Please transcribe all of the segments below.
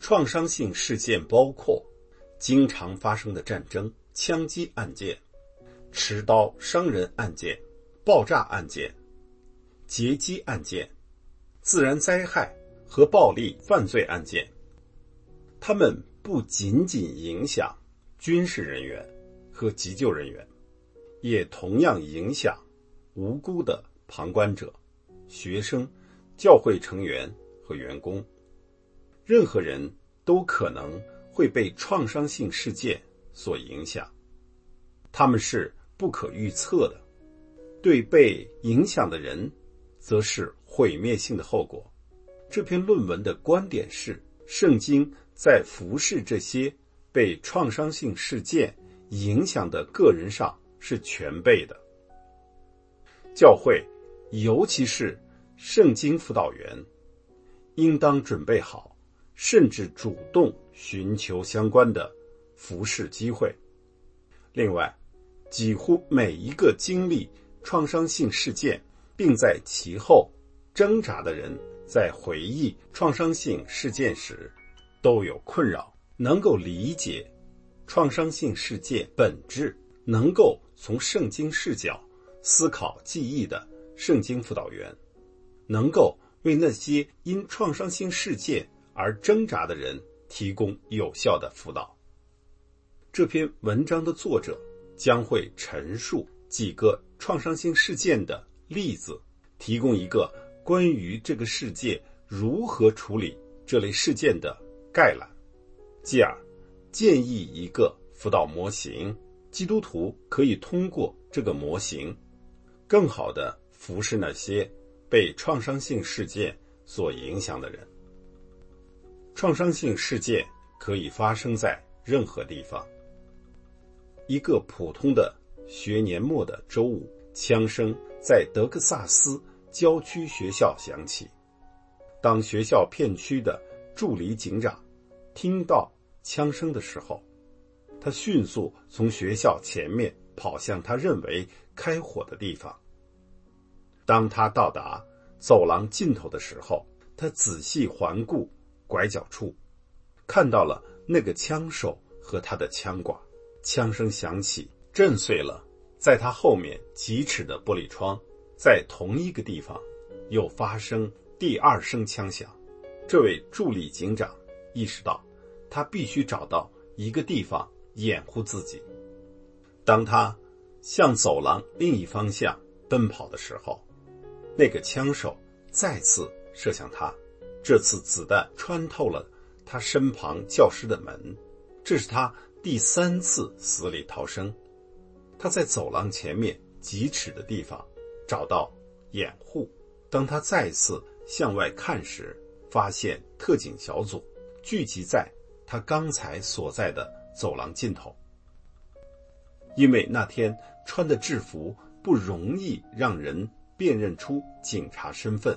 创伤性事件包括经常发生的战争、枪击案件、持刀伤人案件、爆炸案件、劫机案件、自然灾害和暴力犯罪案件。它们不仅仅影响军事人员和急救人员，也同样影响无辜的旁观者、学生、教会成员和员工。任何人都可能会被创伤性事件所影响，他们是不可预测的，对被影响的人则是毁灭性的后果。这篇论文的观点是，圣经在服侍这些被创伤性事件影响的个人上是全备的。教会，尤其是圣经辅导员，应当准备好，甚至主动寻求相关的服侍机会。另外，几乎每一个经历创伤性事件并在其后挣扎的人，在回忆创伤性事件时都有困扰。能够理解创伤性事件本质，能够从圣经视角思考记忆的圣经辅导员，能够为那些因创伤性事件而挣扎的人提供有效的辅导。这篇文章的作者将会陈述几个创伤性事件的例子，提供一个关于这个世界如何处理这类事件的概览，继而建议一个辅导模型，基督徒可以通过这个模型更好地服侍那些被创伤性事件所影响的人。创伤性事件可以发生在任何地方。一个普通的学年末的周五，枪声在德克萨斯郊区学校响起。当学校片区的助理警长听到枪声的时候，他迅速从学校前面跑向他认为开火的地方。当他到达走廊尽头的时候，他仔细环顾拐角处，看到了那个枪手和他的枪管。枪声响起，震碎了在他后面几尺的玻璃窗。在同一个地方又发生第二声枪响。这位助理警长意识到他必须找到一个地方掩护自己。当他向走廊另一方向奔跑的时候，那个枪手再次射向他，这次子弹穿透了他身旁教室的门。这是他第3次死里逃生。他在走廊前面几尺的地方找到掩护。当他再次向外看时，发现特警小组聚集在他刚才所在的走廊尽头。因为那天穿的制服不容易让人辨认出警察身份，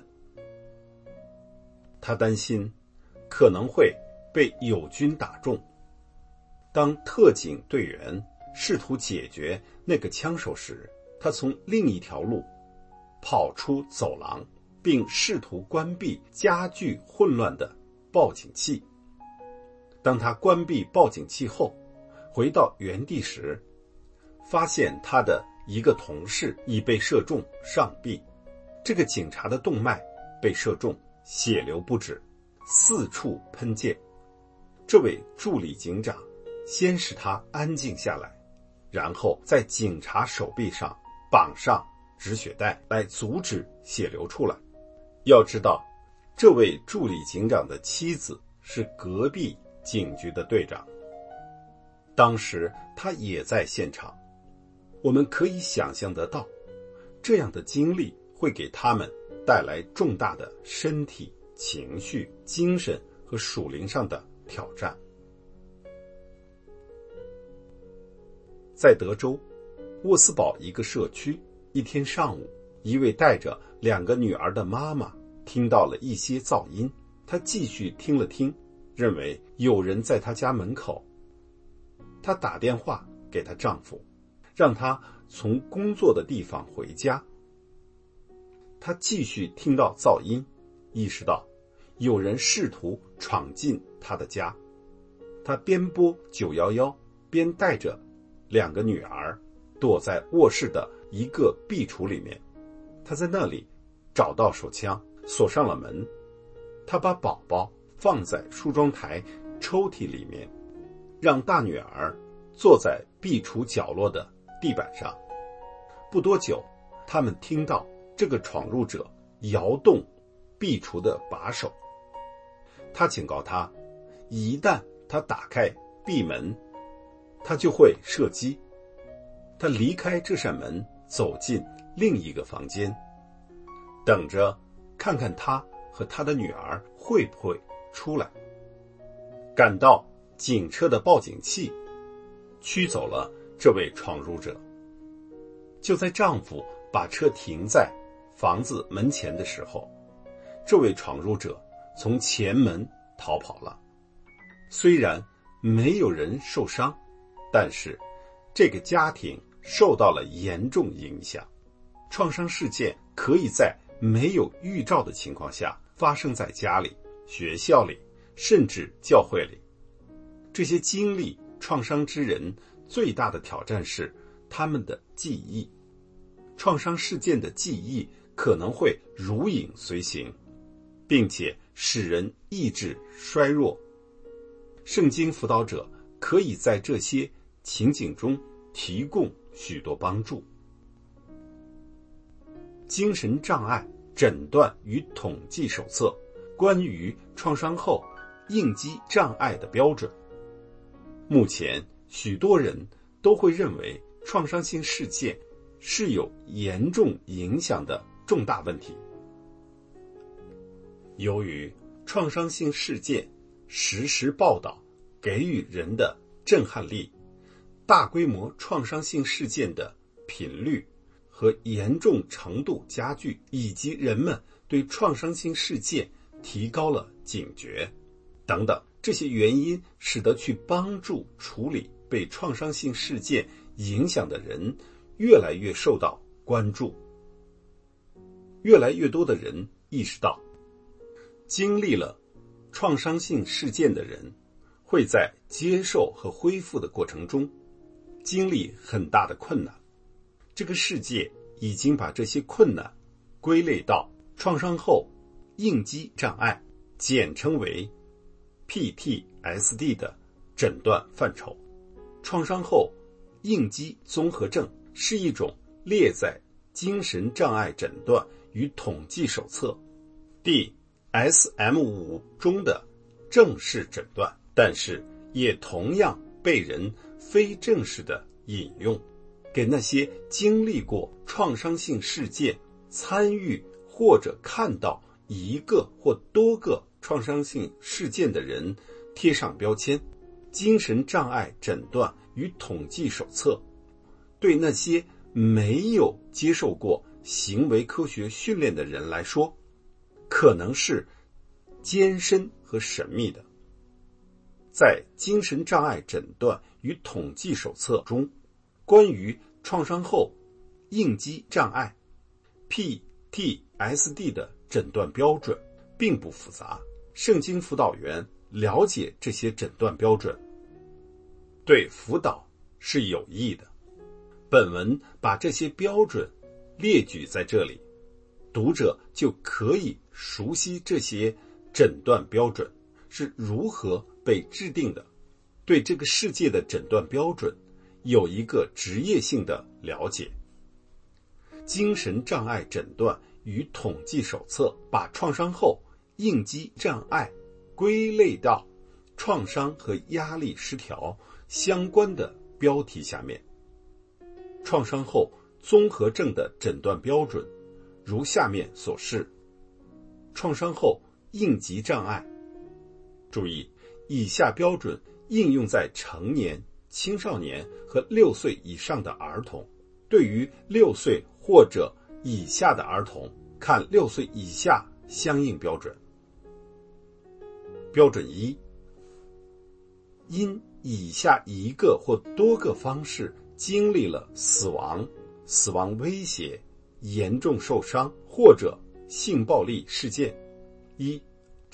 他担心可能会被友军打中。当特警队员试图解决那个枪手时，他从另一条路跑出走廊，并试图关闭加剧混乱的报警器。当他关闭报警器后，回到原地时，发现他的一个同事已被射中上臂。这个警察的动脉被射中，血流不止，四处喷溅。这位助理警长先使他安静下来，然后在警察手臂上绑上止血带来阻止血流出来。要知道，这位助理警长的妻子是隔壁警局的队长，当时他也在现场。我们可以想象得到，这样的经历会给他们带来重大的身体、情绪、精神和属灵上的挑战。在德州沃斯堡一个社区，一天上午，一位带着2个女儿的妈妈听到了一些噪音。她继续听了听，认为有人在她家门口。她打电话给她丈夫，让他从工作的地方回家。她继续听到噪音，意识到有人试图闯进他的家，他边拨911边带着2个女儿躲在卧室的一个壁橱里面。他在那里找到手枪，锁上了门。他把宝宝放在梳妆台抽屉里面，让大女儿坐在壁橱角落的地板上。不多久，他们听到这个闯入者摇动壁橱的把手。他警告他，一旦他打开壁门，他就会射击。他离开这扇门，走进另一个房间，等着看看他和他的女儿会不会出来。赶到警车的报警器驱走了这位闯入者。就在丈夫把车停在房子门前的时候，这位闯入者从前门逃跑了。虽然没有人受伤，但是这个家庭受到了严重影响。创伤事件可以在没有预兆的情况下发生在家里、学校里，甚至教会里。这些经历创伤之人最大的挑战是他们的记忆。创伤事件的记忆可能会如影随形，并且使人意志衰弱。圣经辅导者可以在这些情景中提供许多帮助。精神障碍诊断与统计手册关于创伤后应激障碍的标准。目前许多人都会认为创伤性事件是有严重影响的重大问题。由于创伤性事件实时报道给予人的震撼力，大规模创伤性事件的频率和严重程度加剧，以及人们对创伤性事件提高了警觉等等，这些原因使得去帮助处理被创伤性事件影响的人越来越受到关注。越来越多的人意识到，经历了创伤性事件的人会在接受和恢复的过程中经历很大的困难。这个世界已经把这些困难归类到创伤后应激障碍，简称为 PTSD 的诊断范畴。创伤后应激综合症是一种列在精神障碍诊断与统计手册第 SM5 中的正式诊断，但是也同样被人非正式的引用，给那些经历过创伤性事件、参与或者看到一个或多个创伤性事件的人贴上标签。精神障碍诊断与统计手册对那些没有接受过行为科学训练的人来说，可能是艰深和神秘的。在精神障碍诊断与统计手册中，关于创伤后应激障碍 PTSD 的诊断标准并不复杂。圣经辅导员了解这些诊断标准，对辅导是有益的。本文把这些标准列举在这里，读者就可以熟悉这些诊断标准是如何被制定的，对这个世界的诊断标准有一个职业性的了解。精神障碍诊断与统计手册把创伤后应激障碍归类到创伤和压力失调相关的标题下面。创伤后综合症的诊断标准如下面所示：创伤后应激障碍。注意，以下标准应用在成年、青少年和6岁以上的儿童。对于6岁或者以下的儿童，看6岁以下相应标准。标准1：因以下一个或多个方式经历了死亡、死亡威胁、严重受伤或者性暴力事件。1.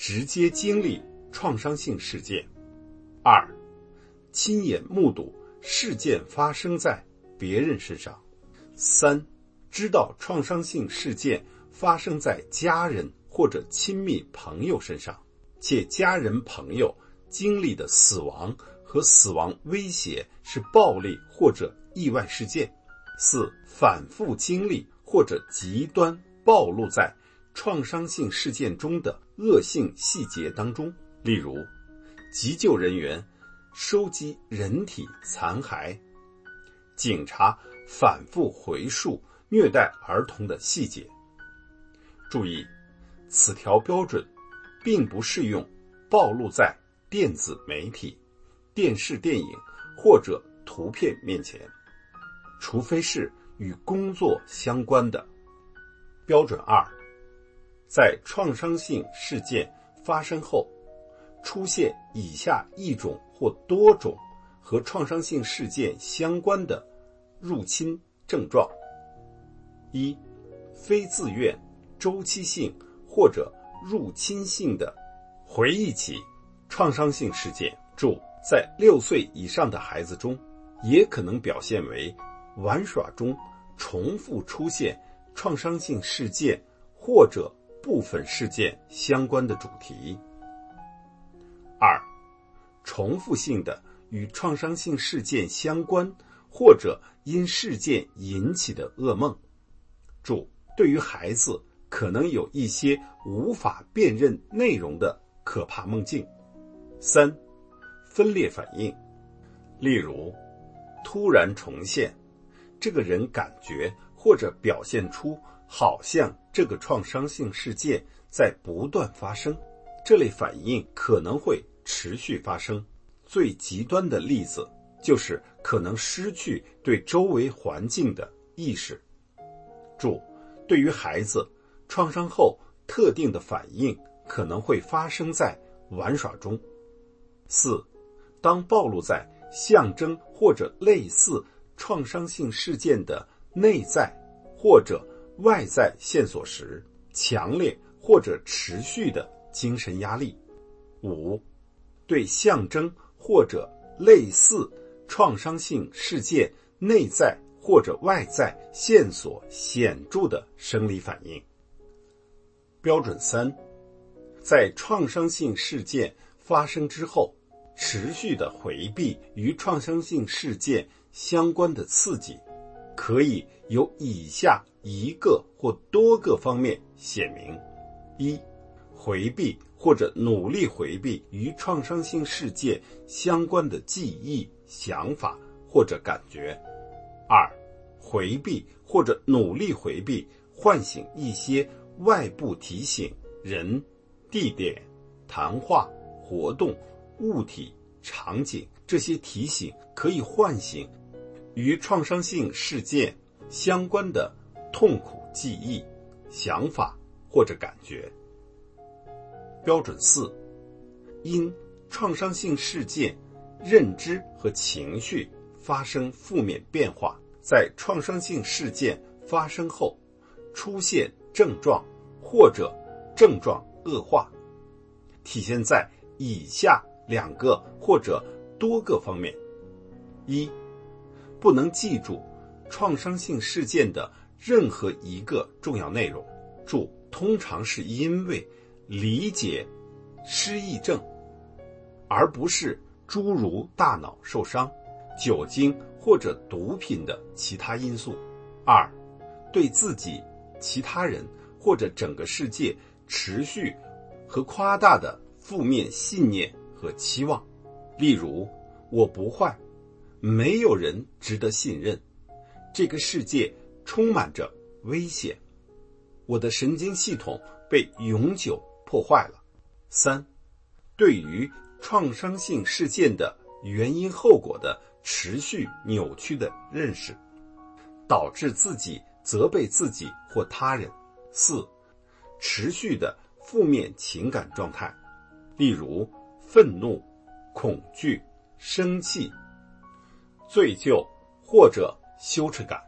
直接经历创伤性事件；二，亲眼目睹事件发生在别人身上；三，知道创伤性事件发生在家人或者亲密朋友身上，且家人朋友经历的死亡和死亡威胁是暴力或者意外事件；四，反复经历或者极端暴露在创伤性事件中的恶性细节当中，例如急救人员收集人体残骸，警察反复回述虐待儿童的细节。注意，此条标准并不适用暴露在电子媒体、电视电影或者图片面前，除非是与工作相关的。标准二，在创伤性事件发生后，出现以下一种或多种和创伤性事件相关的入侵症状：一、非自愿、周期性或者入侵性的回忆起创伤性事件。注：在6岁以上的孩子中，也可能表现为玩耍中重复出现创伤性事件或者部分事件相关的主题。二、重复性的与创伤性事件相关或者因事件引起的噩梦。注：对于孩子可能有一些无法辨认内容的可怕梦境。三、分裂反应，例如突然重现，这个人感觉或者表现出好像这个创伤性事件在不断发生，这类反应可能会持续发生。最极端的例子就是可能失去对周围环境的意识。注：对于孩子，创伤后特定的反应可能会发生在玩耍中。四、当暴露在象征或者类似创伤性事件的内在或者外在线索时，强烈或者持续的精神压力。五、对象征或者类似创伤性事件内在或者外在线索显著的生理反应。标准三，在创伤性事件发生之后，持续的回避与创伤性事件相关的刺激，可以由以下一个或多个方面显明：一、回避或者努力回避与创伤性事件相关的记忆、想法或者感觉；二、回避或者努力回避唤醒一些外部提醒、人、地点、谈话、活动、物体、场景，这些提醒可以唤醒与创伤性事件相关的痛苦记忆、想法或者感觉。标准四，因创伤性事件认知和情绪发生负面变化，在创伤性事件发生后出现症状或者症状恶化，体现在以下2个或者多个方面：一、不能记住创伤性事件的任何一个重要内容。注：通常是因为理解失忆症，而不是诸如大脑受伤、酒精或者毒品的其他因素。二、对自己、其他人或者整个世界持续和夸大的负面信念和期望，例如我不坏，没有人值得信任，这个世界充满着危险，我的神经系统被永久破坏了。三、对于创伤性事件的原因后果的持续扭曲的认识，导致自己责备自己或他人。四、持续的负面情感状态，例如愤怒、恐惧、生气、罪疚或者羞耻感。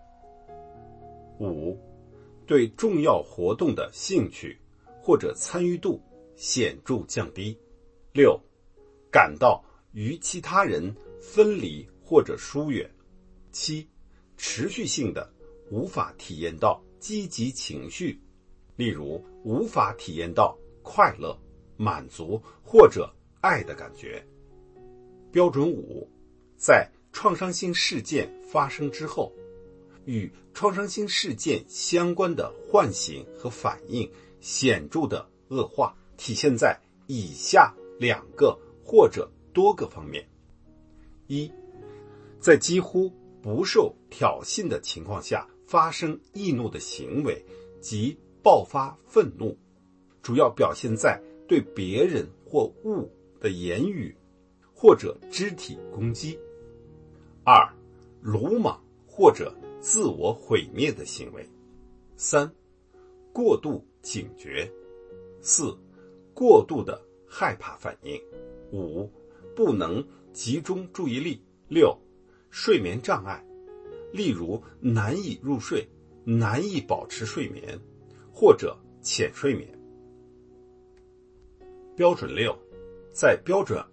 五、对重要活动的兴趣或者参与度显著降低。6. 感到与其他人分离或者疏远。7. 持续性的无法体验到积极情绪，例如无法体验到快乐、满足或者爱的感觉。标准5，在创伤性事件发生之后，与创伤性事件相关的唤醒和反应显著的恶化，体现在以下2个或者多个方面。1. 在几乎不受挑衅的情况下发生易怒的行为及爆发愤怒，主要表现在对别人或物的言语或者肢体攻击。2. 鲁莽或者自我毁灭的行为。3. 过度警觉。4. 过度的害怕反应。5. 不能集中注意力。6. 睡眠障碍，例如难以入睡、难以保持睡眠或者浅睡眠。标准6，在标准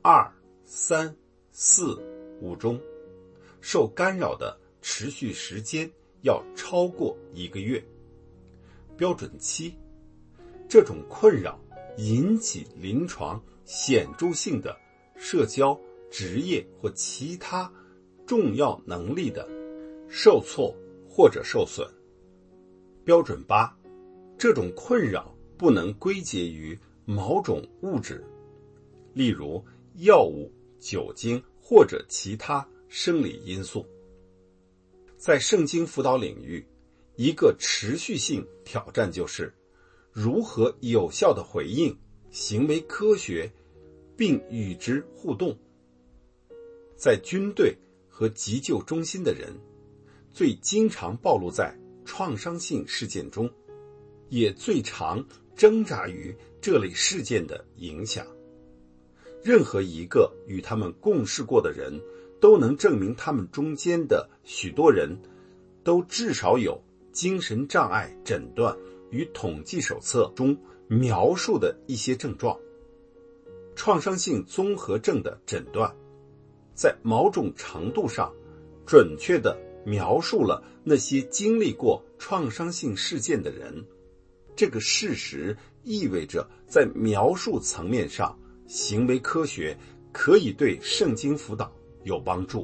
2、3、4、5中，受干扰的持续时间要超过1个月。标准7，这种困扰引起临床显著性的社交、职业或其他重要能力的受挫或者受损。标准8，这种困扰不能归结于某种物质，例如药物、酒精或者其他生理因素。在圣经辅导领域，一个持续性挑战就是如何有效地回应行为科学并与之互动。在军队和急救中心的人最经常暴露在创伤性事件中，也最常挣扎于这类事件的影响。任何一个与他们共事过的人都能证明他们中间的许多人都至少有精神障碍诊断与统计手册中描述的一些症状。创伤性综合症的诊断在某种程度上准确地描述了那些经历过创伤性事件的人。这个事实意味着在描述层面上，行为科学可以对圣经辅导有帮助。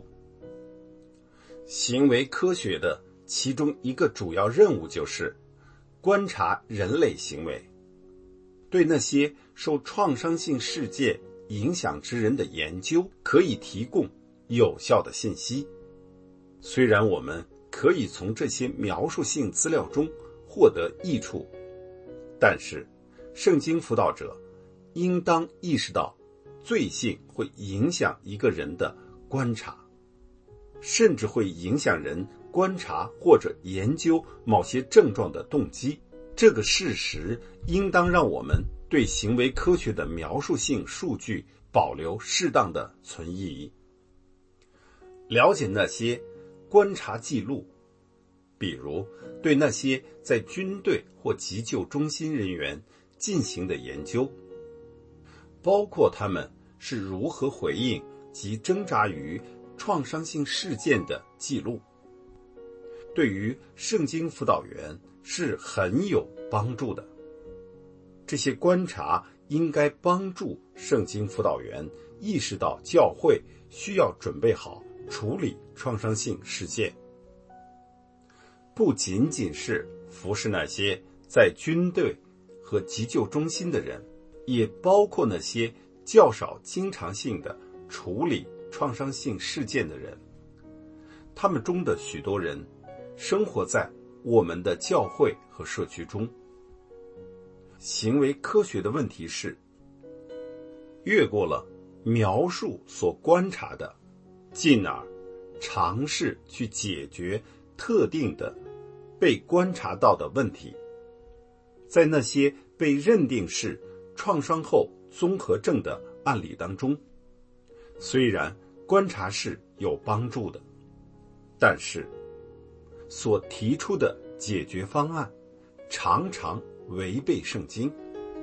行为科学的其中一个主要任务就是观察人类行为，对那些受创伤性事件影响之人的研究可以提供有效的信息。虽然我们可以从这些描述性资料中获得益处，但是圣经辅导者应当意识到罪性会影响一个人的观察，甚至会影响人观察或者研究某些症状的动机。这个事实应当让我们对行为科学的描述性数据保留适当的存疑。了解那些观察记录，比如对那些在军队或急救中心人员进行的研究，包括他们是如何回应及挣扎于创伤性事件的记录，对于圣经辅导员是很有帮助的。这些观察应该帮助圣经辅导员意识到教会需要准备好处理创伤性事件，不仅仅是服侍那些在军队和急救中心的人，也包括那些较少经常性的处理创伤性事件的人。他们中的许多人生活在我们的教会和社区中。行为科学的问题是，越过了描述所观察的，进而尝试去解决特定的被观察到的问题。在那些被认定是创伤后综合症的案例当中，虽然观察是有帮助的，但是所提出的解决方案常常违背圣经。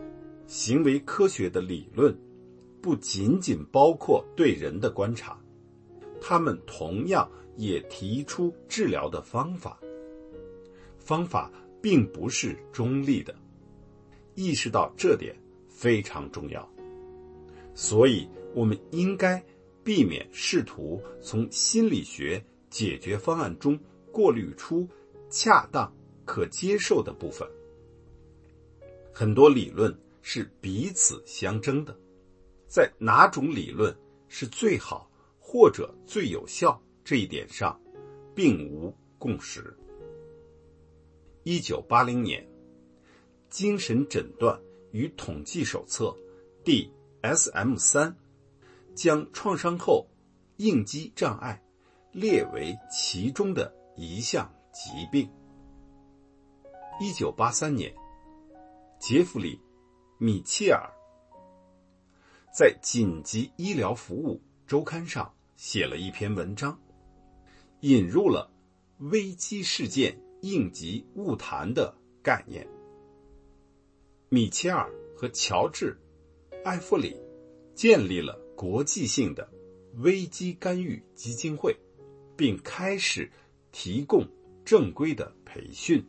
行为科学的理论不仅仅包括对人的观察，他们同样也提出治疗的方法。方法并不是中立的，意识到这点非常重要。所以我们应该避免试图从心理学解决方案中过滤出恰当可接受的部分。很多理论是彼此相争的，在哪种理论是最好或者最有效这一点上并无共识。1980年，精神诊断与统计手册第 SM3 将创伤后应激障碍列为其中的一项疾病。1983年，杰弗里·米切尔在紧急医疗服务周刊上写了一篇文章，引入了危机事件应急误谈的概念。米切尔和乔治·艾弗里建立了国际性的危机干预基金会，并开始提供正规的培训，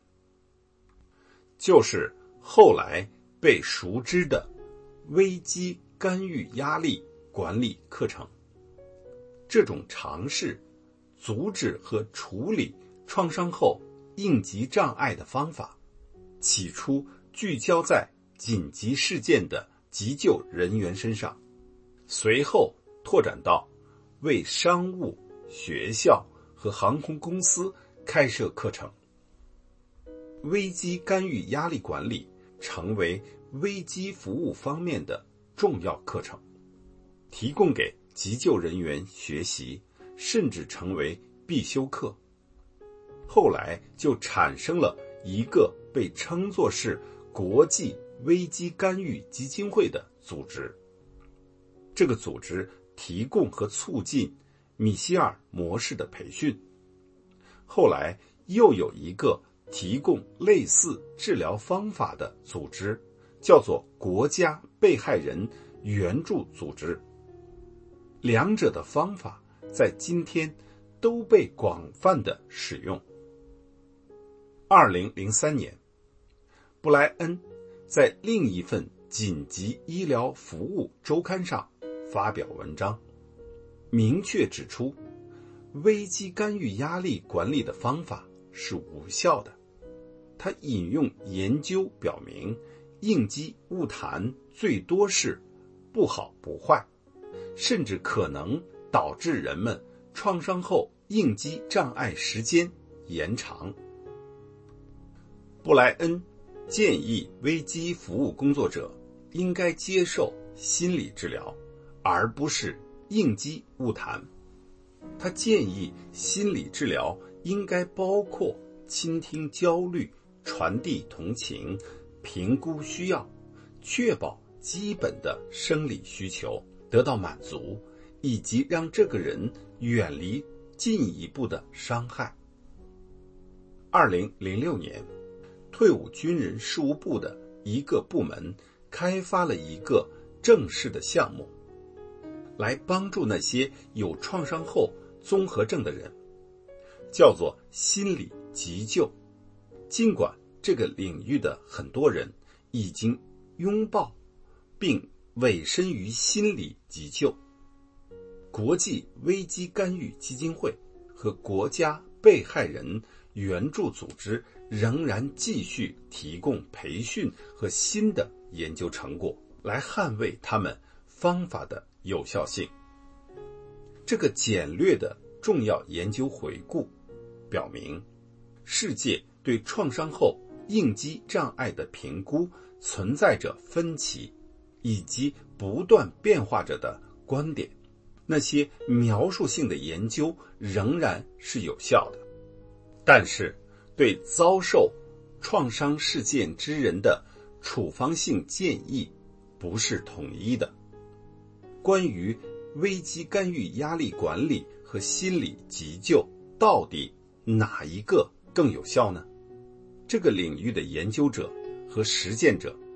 就是后来被熟知的危机干预压力管理课程。这种尝试阻止和处理创伤后应急障碍的方法，起初聚焦在紧急事件的急救人员身上，随后拓展到为商务、学校和航空公司开设课程。危机干预压力管理成为危机服务方面的重要课程，提供给急救人员学习，甚至成为必修课。后来就产生了一个被称作是国际危机干预基金会的组织。这个组织提供和促进米歇尔模式的培训。后来又有一个提供类似治疗方法的组织，叫做国家被害人援助组织。两者的方法在今天都被广泛的使用。2003年，布莱恩在另一份紧急医疗服务周刊上发表文章，明确指出危机干预压力管理的方法是无效的。他引用研究表明，应激误谈最多是不好不坏，甚至可能导致人们创伤后应激障碍时间延长。布莱恩建议危机服务工作者应该接受心理治疗，而不是应激误谈。他建议心理治疗应该包括倾听焦虑、传递同情、评估需要，确保基本的生理需求得到满足，以及让这个人远离进一步的伤害。2006年，退伍军人事务部的一个部门开发了一个正式的项目，来帮助那些有创伤后综合症的人，叫做心理急救。尽管这个领域的很多人已经拥抱并委身于心理急救，国际危机干预基金会和国家被害人援助组织仍然继续提供培训和新的研究成果，来捍卫他们方法的有效性。这个简略的重要研究回顾表明，世界对创伤后应激障碍的评估存在着分歧，以及不断变化着的观点。那些描述性的研究仍然是有效的，但是对遭受创伤事件之人的处方性建议不是统一的。关于危机干预压力管理和心理急救，到底哪一个更有效呢？这个领域的研究者和实践者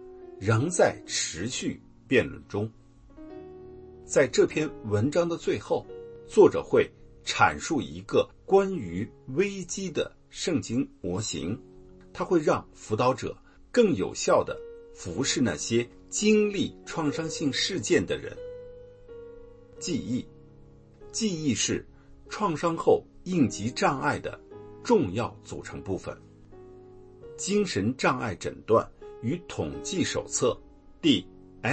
仍在持续辩论中。在这篇文章的最后，作者会阐述一个关于危机的圣经模型，它会让辅导者更有效地服侍那些经历创伤性事件的人。记忆是创伤后应激障碍的重要组成部分。精神障碍诊断与统计手册第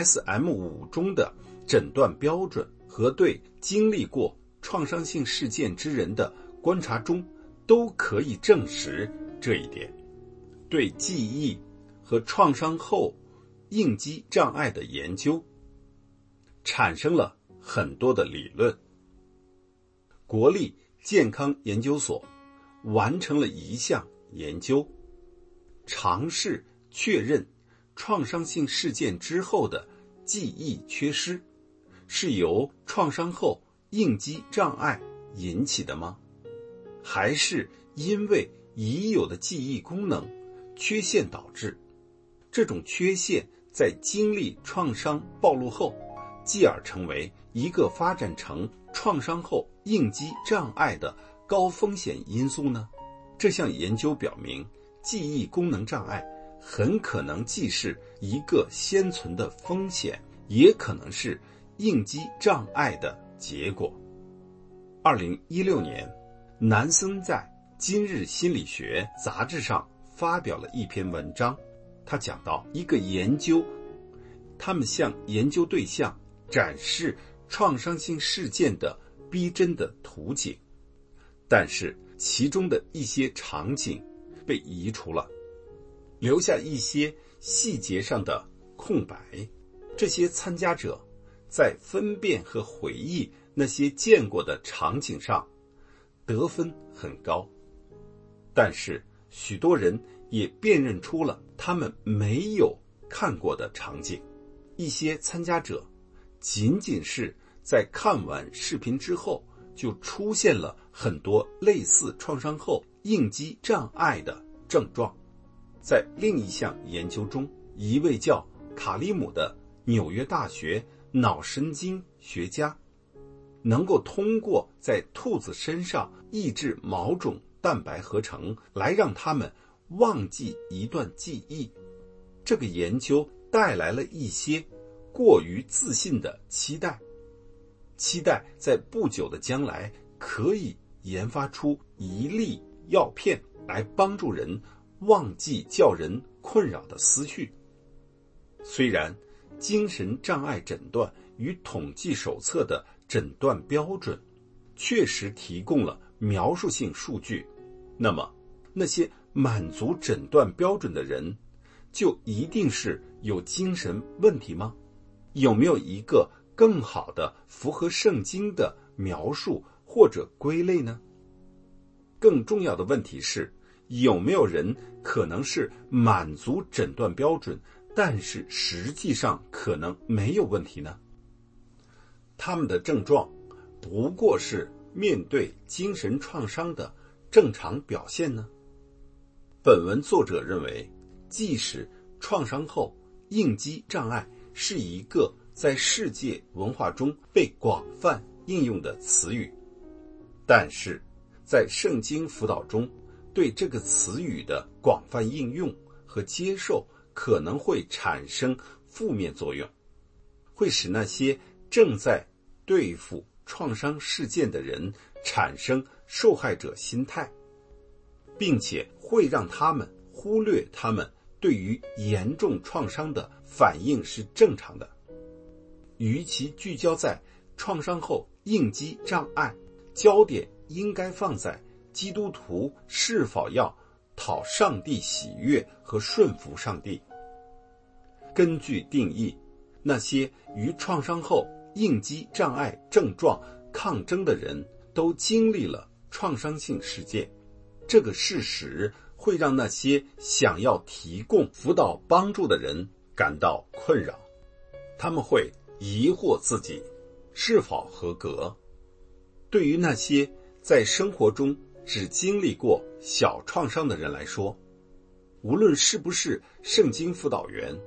SM5 中的诊断标准和对经历过创伤性事件之人的观察中都可以证实这一点。对记忆和创伤后应激障碍的研究产生了很多的理论。国立健康研究所完成了一项研究，尝试确认创伤性事件之后的记忆缺失是由创伤后应激障碍引起的吗？还是因为已有的记忆功能缺陷导致？这种缺陷在经历创伤暴露后，继而成为一个发展成创伤后应激障碍的高风险因素呢？这项研究表明，记忆功能障碍很可能既是一个先存的风险，也可能是应激障碍的结果。2016年，南森在《今日心理学》杂志上发表了一篇文章，他讲到一个研究，他们向研究对象展示创伤性事件的逼真的图景，但是其中的一些场景被移除了，留下一些细节上的空白。这些参加者在分辨和回忆那些见过的场景上得分很高，但是许多人也辨认出了他们没有看过的场景。一些参加者仅仅是在看完视频之后就出现了很多类似创伤后应激障碍的症状。在另一项研究中，一位叫卡利姆的纽约大学脑神经学家能够通过在兔子身上抑制某种蛋白合成来让他们忘记一段记忆。这个研究带来了一些过于自信的期待在不久的将来可以研发出一粒药片来帮助人忘记叫人困扰的思绪。虽然精神障碍诊断与统计手册的诊断标准确实提供了描述性数据，那么那些满足诊断标准的人就一定是有精神问题吗？有没有一个更好的符合圣经的描述或者归类呢？更重要的问题是，有没有人可能是满足诊断标准，但是实际上可能没有问题呢？他们的症状不过是面对精神创伤的正常表现呢？本文作者认为，即使创伤后应激障碍是一个在世界文化中被广泛应用的词语，但是在圣经辅导中，对这个词语的广泛应用和接受可能会产生负面作用，会使那些正在对付创伤事件的人产生受害者心态，并且会让他们忽略他们对于严重创伤的反应是正常的。与其聚焦在创伤后应激障碍，焦点应该放在基督徒是否要讨上帝喜悦和顺服上帝。根据定义，那些与创伤后应激障碍症状抗争的人都经历了创伤性事件。这个事实会让那些想要提供辅导帮助的人感到困扰，他们会疑惑自己是否合格。对于那些在生活中只经历过小创伤的人来说，无论是不是圣经辅导员，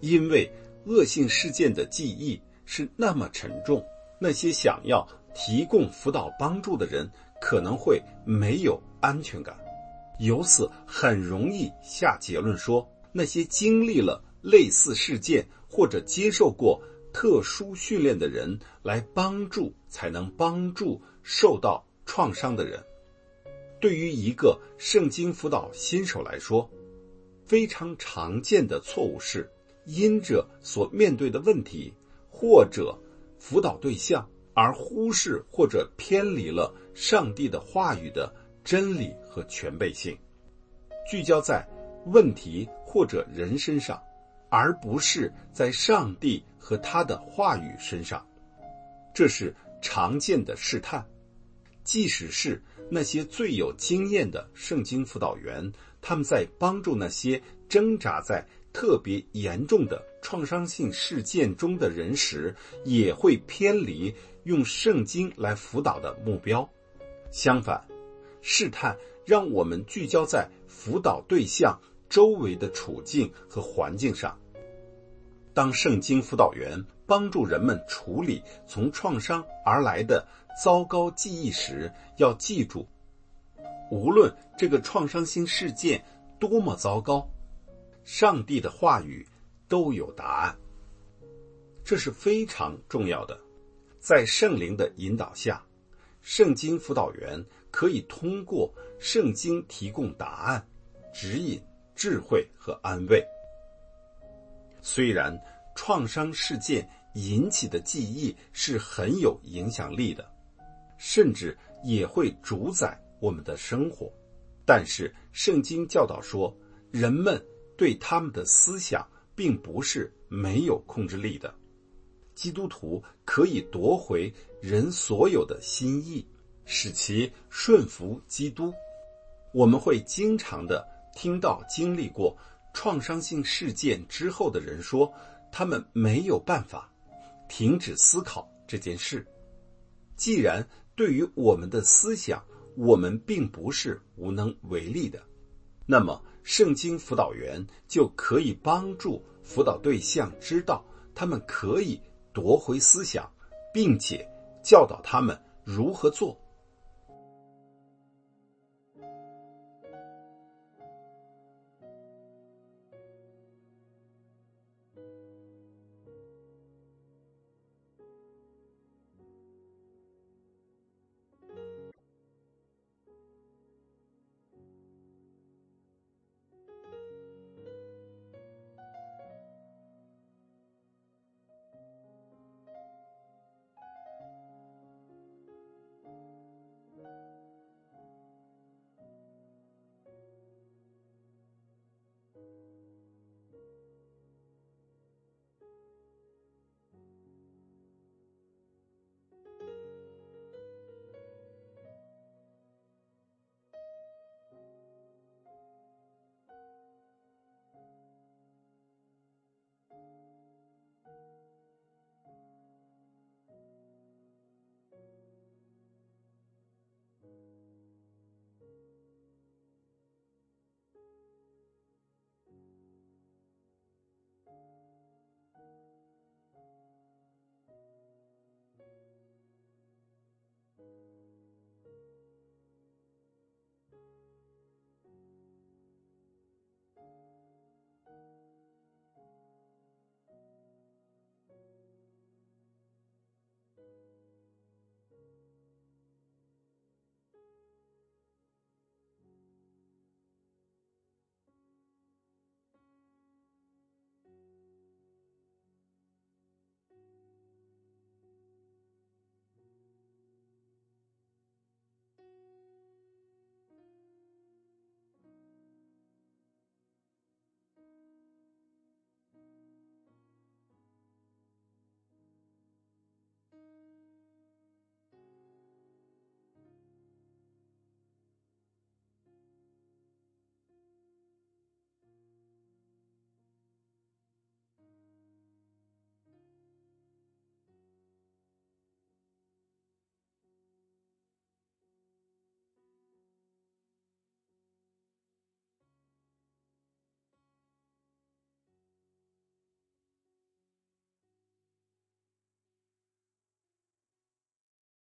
因为恶性事件的记忆是那么沉重，那些想要提供辅导帮助的人可能会没有安全感，由此很容易下结论说，那些经历了类似事件或者接受过特殊训练的人来帮助，才能帮助受到创伤的人。对于一个圣经辅导新手来说，非常常见的错误是因着所面对的问题或者辅导对象而忽视或者偏离了上帝的话语的真理和全备性，聚焦在问题或者人身上，而不是在上帝和他的话语身上。这是常见的试探。即使是那些最有经验的圣经辅导员，他们在帮助那些挣扎在特别严重的创伤性事件中的人时，也会偏离用圣经来辅导的目标。相反，试探让我们聚焦在辅导对象周围的处境和环境上。当圣经辅导员帮助人们处理从创伤而来的糟糕记忆时，要记住，无论这个创伤性事件多么糟糕，上帝的话语都有答案。这是非常重要的。在圣灵的引导下，圣经辅导员可以通过圣经提供答案、指引、智慧和安慰。虽然创伤事件引起的记忆是很有影响力的，甚至也会主宰我们的生活，但是圣经教导说，人们对他们的思想并不是没有控制力的。基督徒可以夺回人所有的心意，使其顺服基督。我们会经常的听到经历过创伤性事件之后的人说，他们没有办法停止思考这件事。既然对于我们的思想，我们并不是无能为力的，那么圣经辅导员就可以帮助辅导对象知道他们可以夺回思想，并且教导他们如何做。